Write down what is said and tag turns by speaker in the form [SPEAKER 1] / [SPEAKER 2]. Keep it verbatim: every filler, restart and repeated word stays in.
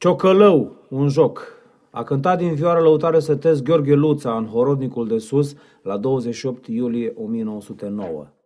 [SPEAKER 1] Ciocălău, un joc. A cântat din vioară lăutare sătesc Gheorghe Luța în Horodnicul de Sus la douăzeci și opt iulie o mie nouă sute nouă.